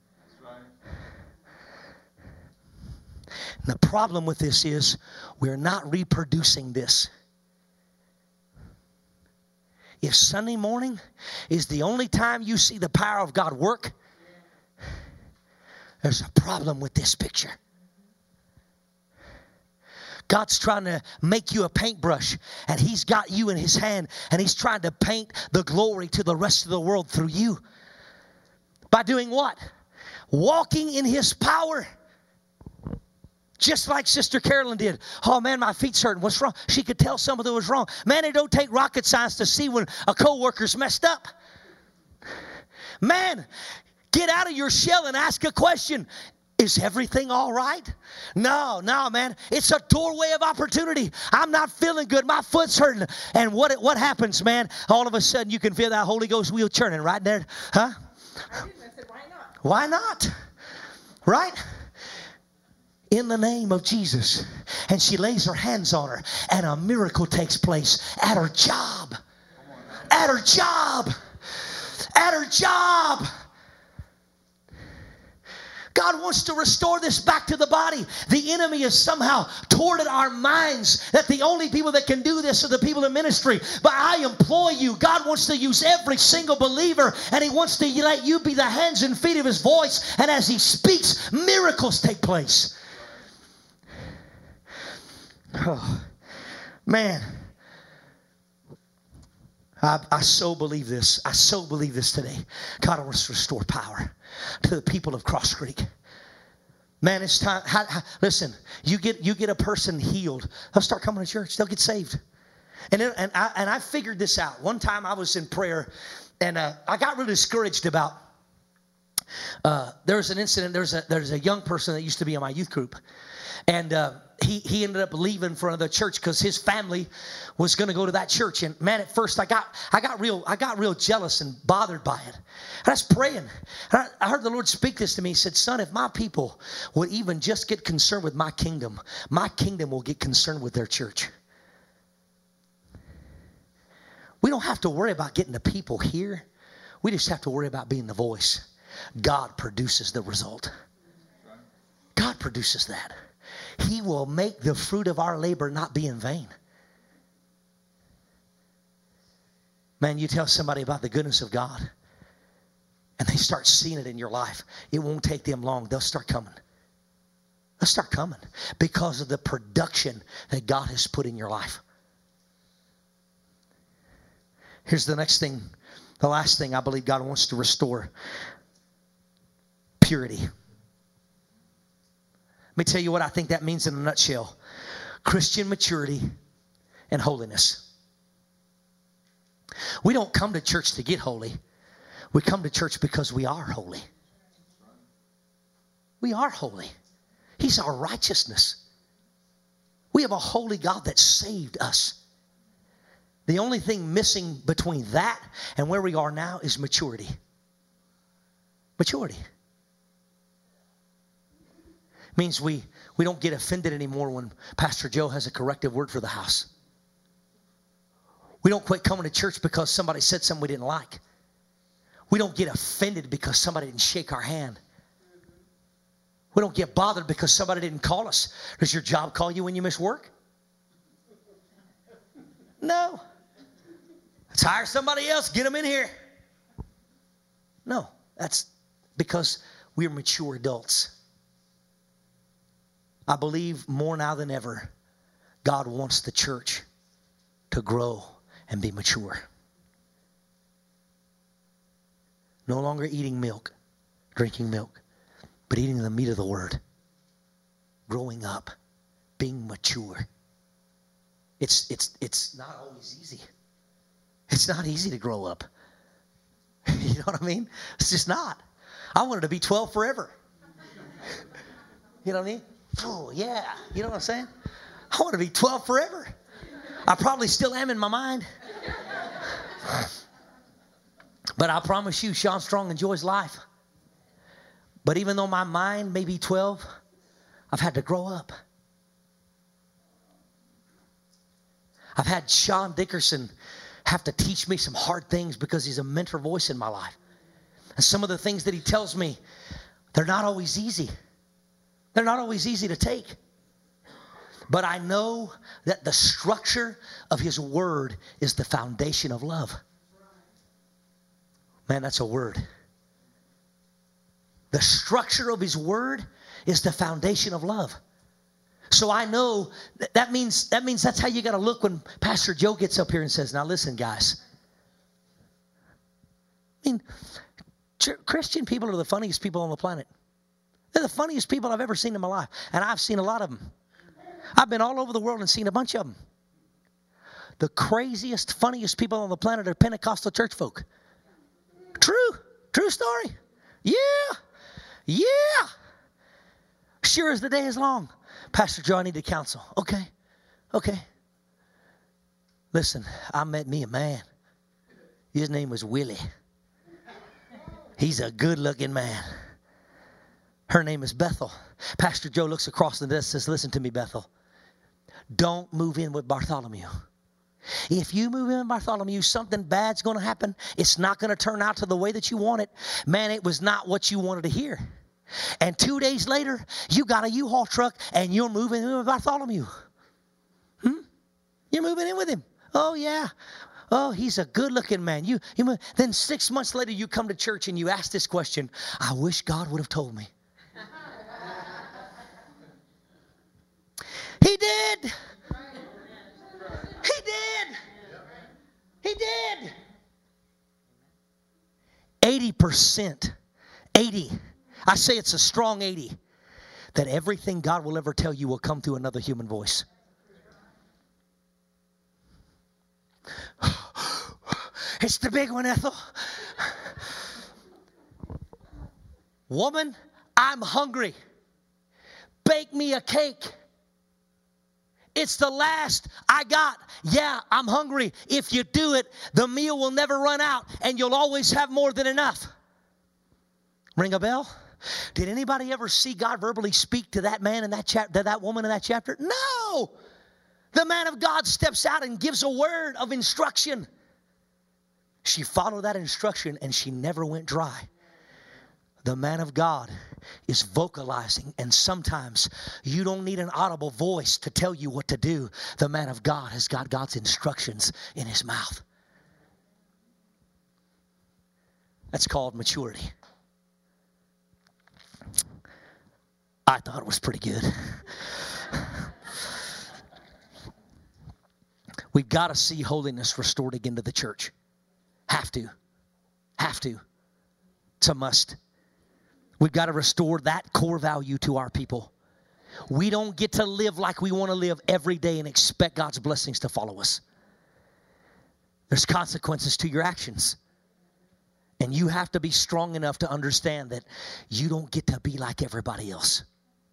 And the problem with this is we're not reproducing this. If Sunday morning is the only time you see the power of God work, there's a problem with this picture. God's trying to make you a paintbrush, and He's got you in His hand, and He's trying to paint the glory to the rest of the world through you. By doing what? Walking in His power. Just like Sister Carolyn did. Oh, man, my feet's hurting. What's wrong? She could tell something was wrong. Man, it don't take rocket science to see when a co-worker's messed up. Man, get out of your shell and ask a question. Is everything all right? No, no, man. It's a doorway of opportunity. I'm not feeling good. My foot's hurting. And what, what happens, man? All of a sudden, you can feel that Holy Ghost wheel churning right there. Huh? I didn't. I said, why not? Why not? Right? In the name of Jesus. And she lays her hands on her, and a miracle takes place at her job. At her job. At her job. God wants to restore this back to the body. The enemy has somehow tortured our minds that the only people that can do this are the people in ministry. But I implore you, God wants to use every single believer, and He wants to let you be the hands and feet of His voice. And as He speaks, miracles take place. Oh, man. I, I so believe this. I so believe this today. God wants to restore power to the people of Cross Creek. Man, it's time. How, how, listen, you get you get a person healed, they'll start coming to church. They'll get saved. And then, and I and I figured this out. One time I was in prayer, and uh, I got really discouraged about. Uh, there was an incident. There's a there's a young person that used to be in my youth group, and. Uh, He, he ended up leaving for another church because his family was going to go to that church. And man, at first I got I got real I got real jealous and bothered by it. And I was praying. And I, I heard the Lord speak this to me. He said, son, if my people would even just get concerned with my kingdom, my kingdom will get concerned with their church. We don't have to worry about getting the people here. We just have to worry about being the voice. God produces the result. God produces that. He will make the fruit of our labor not be in vain. Man, you tell somebody about the goodness of God, and they start seeing it in your life. It won't take them long. They'll start coming. They'll start coming because of the production that God has put in your life. Here's the next thing, the last thing I believe God wants to restore. Purity. Let me tell you what I think that means in a nutshell. Christian maturity and holiness. We don't come to church to get holy. We come to church because we are holy. We are holy. He's our righteousness. We have a holy God that saved us. The only thing missing between that and where we are now is maturity. Maturity. Means we, we don't get offended anymore when Pastor Joe has a corrective word for the house. We don't quit coming to church because somebody said something we didn't like. We don't get offended because somebody didn't shake our hand. We don't get bothered because somebody didn't call us. Does your job call you when you miss work? No. Let's hire somebody else. Get them in here. No. That's because we're mature adults. I believe more now than ever, God wants the church to grow and be mature. No longer eating milk, drinking milk, but eating the meat of the word. Growing up, being mature. It's, it's, it's not always easy. It's not easy to grow up. You know what I mean? It's just not. I wanted to be twelve forever. You know what I mean? Oh, yeah. You know what I'm saying? I want to be twelve forever. I probably still am in my mind. But I promise you, Sean Strong enjoys life. But even though my mind may be twelve, I've had to grow up. I've had Sean Dickerson have to teach me some hard things because he's a mentor voice in my life. And some of the things that he tells me, they're not always easy. They're not always easy to take. But I know that the structure of his word is the foundation of love. Man, that's a word. The structure of his word is the foundation of love. So I know that, that means that means that's how you got to look when Pastor Joe gets up here and says, now listen, guys. I mean, Christian people are the funniest people on the planet. They're the funniest people I've ever seen in my life. And I've seen a lot of them. I've been all over the world and seen a bunch of them. The craziest, funniest people on the planet are Pentecostal church folk. True. True story. Yeah. Yeah. Sure as the day is long. Pastor Joe, I need to counsel. Okay. Okay. Listen, I met me a man. His name was Willie. He's a good-looking man. Her name is Bethel. Pastor Joe looks across the desk and says, listen to me, Bethel. Don't move in with Bartholomew. If you move in with Bartholomew, something bad's going to happen. It's not going to turn out to the way that you want it. Man, it was not what you wanted to hear. And two days later, you got a U-Haul truck and you're moving in with Bartholomew. Hmm? You're moving in with him. Oh, yeah. Oh, he's a good-looking man. You, you, then six months later, you come to church and you ask this question. I wish God would have told me. He did. He did. He did. eighty percent. eighty. I say it's a strong eighty. That everything God will ever tell you will come through another human voice. It's the big one, Ethel. Woman, I'm hungry. Bake me a cake. It's the last I got. Yeah, I'm hungry. If you do it, the meal will never run out and you'll always have more than enough. Ring a bell? Did anybody ever see God verbally speak to that man in that chapter, to that woman in that chapter? No. The man of God steps out and gives a word of instruction. She followed that instruction and she never went dry. The man of God is vocalizing, and sometimes you don't need an audible voice to tell you what to do. The man of God has got God's instructions in his mouth. That's called maturity. I thought it was pretty good. We've got to see holiness restored again to the church. Have to. Have to. It's a must. We've got to restore that core value to our people. We don't get to live like we want to live every day and expect God's blessings to follow us. There's consequences to your actions. And you have to be strong enough to understand that you don't get to be like everybody else.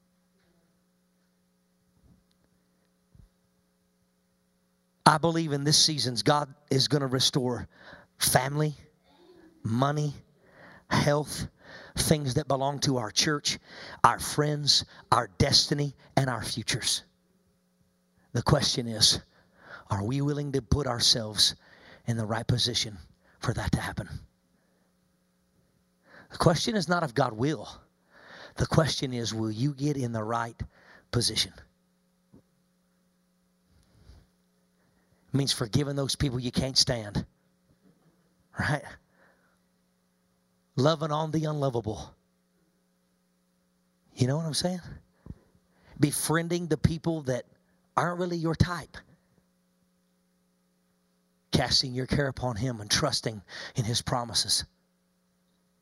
I believe in this season, God is going to restore family, money, health, things that belong to our church, our friends, our destiny, and our futures. The question is, are we willing to put ourselves in the right position for that to happen? The question is not if God will. The question is, will you get in the right position? It means forgiving those people you can't stand. Right? Loving on the unlovable. You know what I'm saying? Befriending the people that aren't really your type. Casting your care upon Him and trusting in His promises.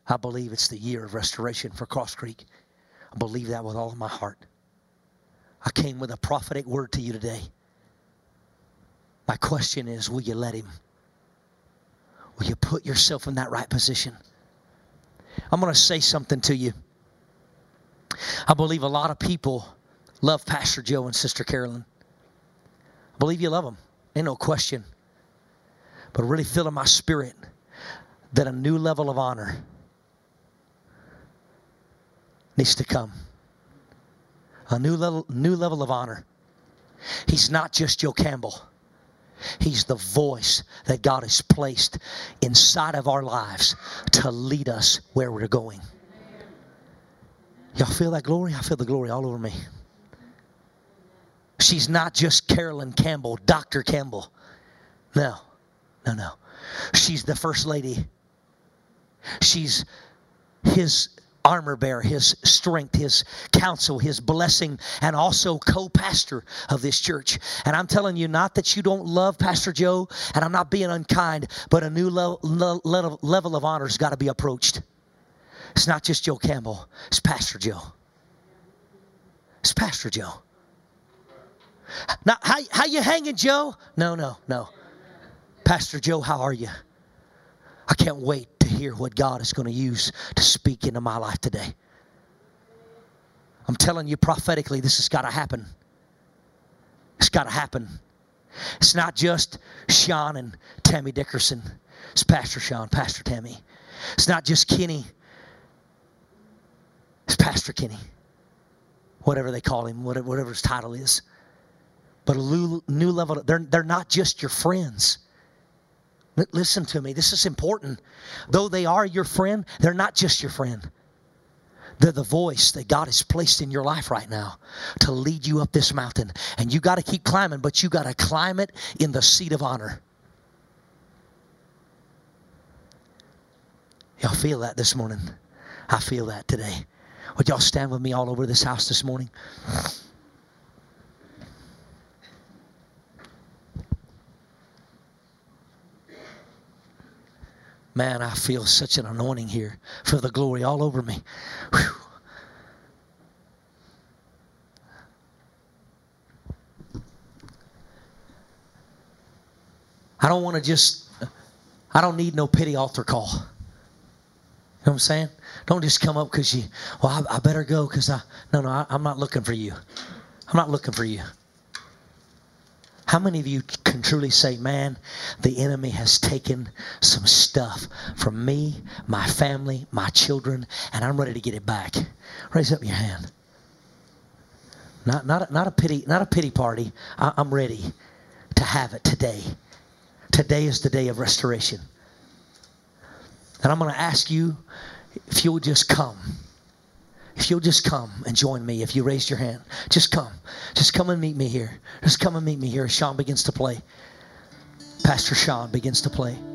I believe it's the year of restoration for Cross Creek. I believe that with all of my heart. I came with a prophetic word to you today. My question is, will you let him? Will you put yourself in that right position? I'm going to say something to you. I believe a lot of people love Pastor Joe and Sister Carolyn. I believe you love them. Ain't no question. But I really feel in my spirit that a new level of honor needs to come. A new level, new level of honor. He's not just Joe Campbell. He's the voice that God has placed inside of our lives to lead us where we're going. Y'all feel that glory? I feel the glory all over me. She's not just Carolyn Campbell, Doctor Campbell. No, no, no. She's the First Lady. She's His armor bearer, His strength, His counsel, His blessing, and also co-pastor of this church. And I'm telling you, not that you don't love Pastor Joe, and I'm not being unkind, but a new level, level, level of honor has got to be approached. It's not just Joe Campbell. It's Pastor Joe. It's Pastor Joe. Now, how, how you hanging, Joe? No, no, no. Pastor Joe, how are you? I can't wait to hear what God is going to use to speak into my life today. I'm telling you prophetically, this has got to happen. It's got to happen. It's not just Sean and Tammy Dickerson. It's Pastor Sean, Pastor Tammy. It's not just Kenny. It's Pastor Kenny. Whatever they call him, whatever, whatever his title is. But a new, new level, they're, they're not just your friends. L- listen to me, this is important. Though they are your friend, they're not just your friend. They're the voice that God has placed in your life right now to lead you up this mountain. And you got to keep climbing, but you got to climb it in the seat of honor. Y'all feel that this morning? I feel that today. Would y'all stand with me all over this house this morning? Man, I feel such an anointing here. Feel the glory all over me. Whew. I don't want to just, I don't need no pity altar call. You know what I'm saying? Don't just come up because you, well, I, I better go because I, no, no, I, I'm not looking for you. I'm not looking for you. How many of you can truly say, man, the enemy has taken some stuff from me, my family, my children, and I'm ready to get it back? Raise up your hand. Not, not, not a pity, not a pity party. I, I'm ready to have it today. Today is the day of restoration. And I'm going to ask you if you'll just come. If you'll just come and join me, if you raised your hand, just come. Just come and meet me here. Just come and meet me here as Sean begins to play. Pastor Sean begins to play.